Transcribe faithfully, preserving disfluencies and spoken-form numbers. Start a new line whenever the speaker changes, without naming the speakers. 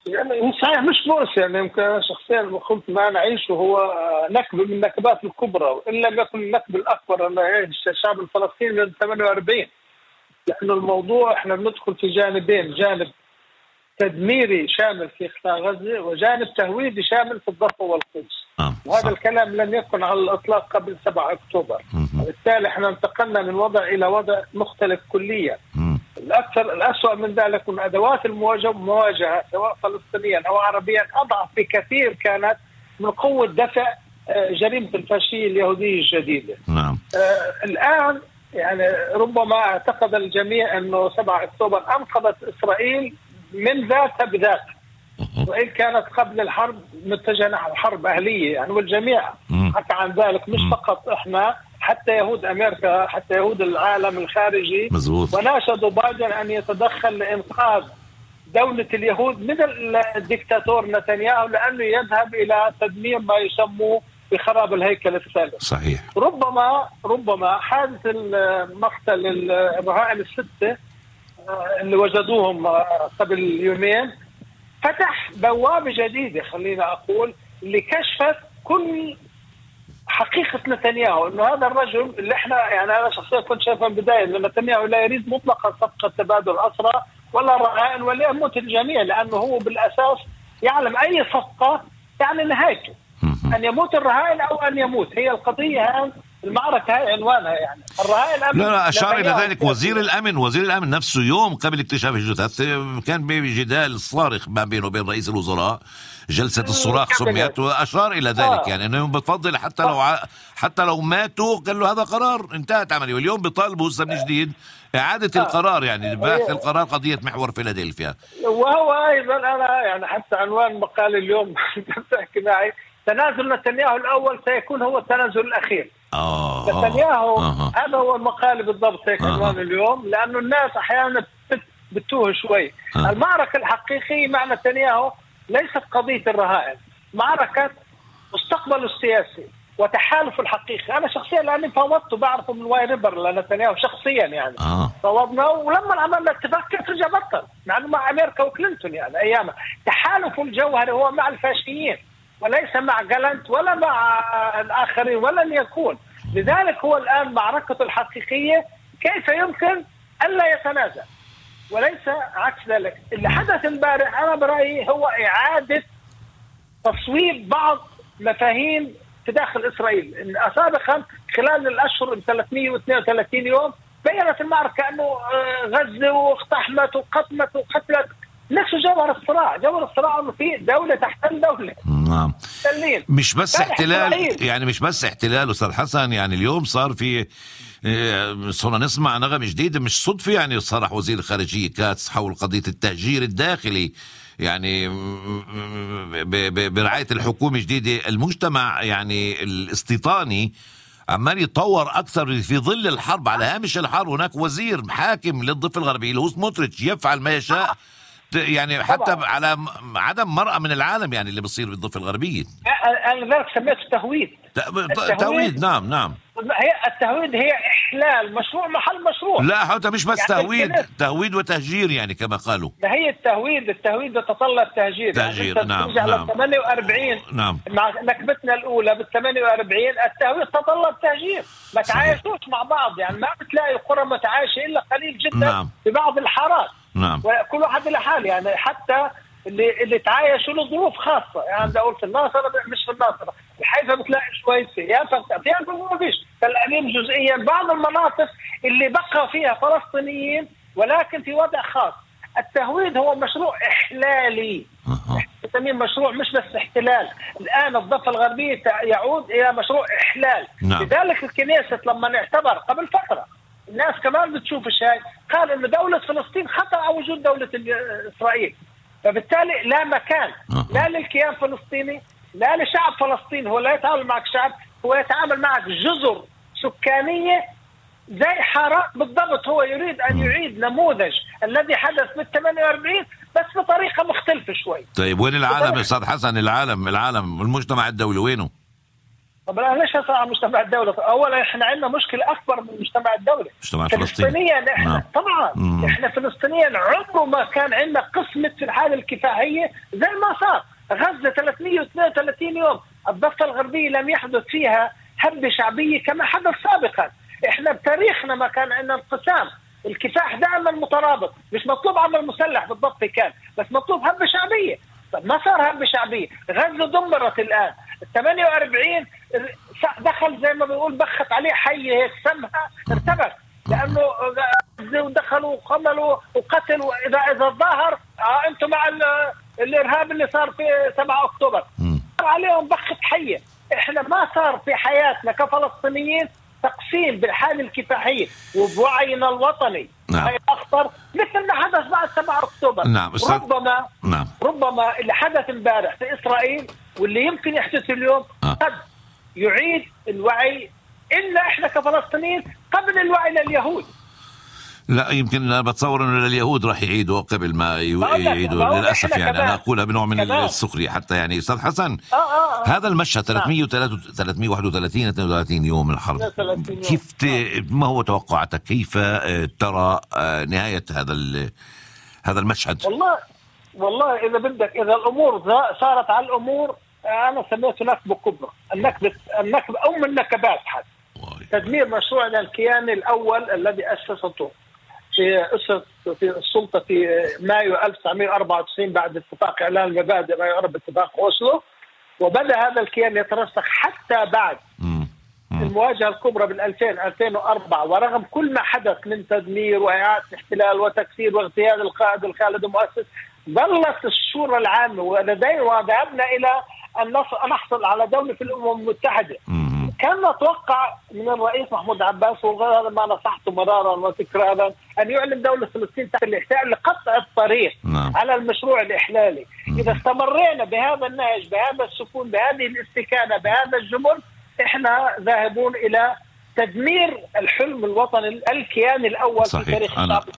يعني صحيح مش بؤس، يعني يمكن شخصيا قلت ما نعيشه هو نكبة من النكبات الكبرى، وإن لم يكن النكبة الأكبر أن يعيش الشعب الفلسطيني من ثمانية وأربعين. لأنه الموضوع إحنا بندخل في جانبين، جانب تدميري شامل في قطاع غزة وجانب تهويدي شامل في الضفة والقدس.
آه.
وهذا الكلام لم يكن على الإطلاق قبل سبعة أكتوبر. وبالتالي إحنا انتقلنا من وضع إلى وضع مختلف كليا.
مم.
الأكثر الأسوأ من ذلك أن أدوات المواجهة مواجهة سواء فلسطينيا أو عربيا أضعف بكثير كانت من قوة دفع جريمة الفاشية اليهودية الجديدة.
نعم.
آه الآن يعني ربما اعتقد الجميع أنه سبعة أكتوبر أنقذت إسرائيل من ذاتها بذاتها، وإن كانت قبل الحرب متجهة نحو حرب أهلية يعني، والجميع حكى عن ذلك، مش فقط إحنا، حتى يهود أمريكا، حتى يهود العالم الخارجي.
مزبوط.
وناشدوا بايدن أن يتدخل لإنقاذ دولة اليهود من الدكتاتور نتنياهو، لأنه يذهب إلى تدمير ما يسموه بخراب الهيكل الثالث.
صحيح.
ربما ربما حادث المقتل الرهائن الستة اللي وجدوهم قبل يومين فتح بوابة جديدة، خلينا أقول، لكشف كل حقيقة نتنياهو. إنه هذا الرجل اللي إحنا يعني أنا شخصيا كنت شايفه من بداية إن نتنياهو لا يريد مطلقا صفقة تبادل أسرى ولا رهائن ولا يموت الجميع، لأنه هو بالأساس يعلم أي صفقة يعني نهايته أن يموت الرهائن أو أن يموت. هي القضية المعركة هاي عنوانها يعني الرهائن.
لا لا أشار إلى ذلك وزير الأمن وزير الأمن نفسه يوم قبل اكتشاف الجثث كان بجدال صارخ ما بينه وبين رئيس الوزراء، جلسة الصراخ سميت، وأشار إلى ذلك آه. يعني أنه بتفضل حتى لو ع... حتى لو ماتوا قال له هذا قرار انتهت عملية، واليوم بيطالبوا هسه من جديد إعادة آه. القرار، يعني بحث القرار قضية محور فيلادلفيا.
وهو أيضا أنا يعني حتى عنوان مقال اليوم بتحكي معي تنازل نتنياهو الأول سيكون هو التنازل الأخير.
آه
نتنياهو
آه.
هذا هو المقال بالضبط هيك عنوان آه. اليوم، لأنه الناس أحيانا بتوه شوي. آه. المعركة الحقيقية مع نتنياهو ليست قضية الرهائن، معركة مستقبل السياسي وتحالف الحقيقي. أنا شخصيا لأني فوضته بعرفه من واي ريبر لنتنياهو شخصيا يعني
آه.
فوضنا، ولما عملنا اتفاق كيف رجع بطل مع مع أمريكا وكلينتون يعني أيامها. تحالف الجوهري هو مع الفاشيين وليس مع جالنت ولا مع الآخرين ولن يكون. لذلك هو الآن معركته الحقيقية كيف يمكن ألا يتنازل وليس عكس ذلك. اللي حدث امبارح أنا برأيي هو إعادة تصويب بعض مفاهيم في داخل إسرائيل. إن سابقا خلال الأشهر ثلاثمئة واثنين وثلاثين يوم بيّنت المعركة أنه غزة واقتحمت وقتمت وقتلت، نفس جوهر الصراع. جوهر الصراع انه في دوله تحتل دوله.
نعم.
تلين.
مش بس احتلال يعني مش بس احتلال استاذ حسن، يعني اليوم صار في صرنا نسمع نغمه جديده مش صدفه، يعني صرح وزير الخارجيه كاتس حول قضيه التهجير الداخلي، يعني برعايه الحكومه الجديده. المجتمع يعني الاستيطاني عمال يتطور اكثر في ظل الحرب. على هامش الحرب هناك وزير حاكم للضفه الغربيه اللي هو سموتريتش يفعل ما يشاء، يعني حتى طبعا. على عدم مرأة من العالم يعني اللي بيصير بالضفة الغربية.
أنا ذلك سميته تهويد.
تهويد. نعم نعم.
هي التهويد هي إحلال مشروع محل مشروع.
لا حتى مش بس يعني تهويد، تهويد وتهجير يعني كما قالوا.
ده هي التهويد، التهويد يتطلب تهجير.
تهجير
يعني
نعم
نعم. ثمانية وأربعين
نعم.
مع نكبتنا الأولى بال ثمانية وأربعين التهويد تطلب تهجير، ما تعايشوش مع بعض، يعني ما بتلاقي القرى متعايشة إلا قليل جدا نعم. في بعض الحارات.
نعم.
وكل واحد لحال يعني، حتى اللي اللي تعايشوا له ظروف خاصه، يعني بدي اقول في الناصره مش في الناصره، الحيفا بتلاقي شوي سياسه في ما فيش، تلاميم جزئيا. بعض المناطق اللي بقى فيها فلسطينيين ولكن في وضع خاص. التهويد هو مشروع احلالي، نسميه مشروع مش بس احتلال. الان الضفه الغربيه يعود الى مشروع احلال.
نعم.
لذلك الكنيسة لما اعتبر قبل فتره الناس كمان بتشوف الشيء، قال إن دولة فلسطين خطر على وجود دولة إسرائيل، فبالتالي لا مكان لا للكيان الفلسطيني لا لشعب فلسطين. هو لا يتعامل معك شعب، هو يتعامل معك جزر سكانية زي حارات بالضبط. هو يريد أن يعيد نموذج الذي حدث بال ثمانية وأربعين بس بطريقة مختلفة شوي.
طيب وين العالم يا أستاذ حسن؟ العالم العالم المجتمع الدولي وينه؟
طب أنا ليش أسأل عن المجتمع الدولي؟ أولا إحنا عندنا مشكلة أكبر من المجتمع الدولي.
المجتمع الفلسطيني.
فلسطينيا إحنا
نعم.
طبعا
مم.
إحنا فلسطينيا عمره ما كان عندنا قسمة في الحالة الكفاحية زي ما صار. غزة ثلاثمئة واثنين وثلاثين يوم، الضفة الغربية لم يحدث فيها هبة شعبية كما حدث سابقا. إحنا بتاريخنا ما كان عندنا انقسام. الكفاح دائما مترابط، مش مطلوب عمل مسلح بالضبط كان، بس مطلوب هبة شعبية. طب ما صار هبة شعبية. غزة دمرت الآن. ثمانية وأربعين دخل زي ما بيقول بخت عليه حي هيك سمها ارتبك، لأنه دخلوا وقملوا وقتلوا. إذا إذا ظاهر آه أنتم مع الإرهاب اللي صار في سبعة أكتوبر صار عليهم بخت حية. إحنا ما صار في حياتنا كفلسطينيين تقسيم بالحالة الكفاحية وبوعينا الوطني.
نعم.
هي أخطر مثل ما حدث بعد سبعة أكتوبر.
نعم.
ربما
نعم.
ربما اللي حدث امبارح في إسرائيل واللي يمكن يحدث اليوم
آه.
قد يعيد الوعي إلا إحنا كفلسطينيين قبل الوعي لليهود.
لا يمكن أنا بتصور انه اليهود راح يعيدوا قبل ما يعيدوا للاسف. يعني انا اقولها بنوع من كمان. السخريه حتى. يعني استاذ حسن
آه آه آه.
هذا المشهد ثلاثمئة وواحد وثلاثين اثنين وثلاثين يوم الحرب، كيف ت... ما هو توقعاتك؟ كيف ترى نهايه هذا هذا المشهد؟
والله والله اذا بدك، اذا الامور صارت على الامور انا سميته نكبه كبرى. النكبه النكبه ام النكبات حد تدمير مشروعنا الكياني الاول الذي اسسته في أسس في السلطة في مايو ألف وتسعمئة وأربعة وتسعين بعد اتفاق إعلان المبادئ ما يعرف باتفاق أوسلو، وبدأ هذا الكيان يترسخ حتى بعد المواجهة الكبرى بالألفين ألفين وأربعة. ورغم كل ما حدث من تدمير وإعادة احتلال وتكسير واغتيال القائد الخالد المؤسس، ظلت الشورى العامة ولدينا وذهبنا إلى أن نحصل على دولة في الأمم المتحدة. كان نتوقع من الرئيس محمود عباس، وهذا ما نصحته مرارا وتكرارا، أن يعلن دولة فلسطين تحت الاحتلال لقطع الطريق
نعم.
على المشروع الإحلالي. إذا استمرينا بهذا النهج بهذا السكون بهذه الاستكانة بهذا الجمل، إحنا ذاهبون إلى تدمير الحلم الوطني الكياني الأول
صحيح.
في تاريخ
الشعب.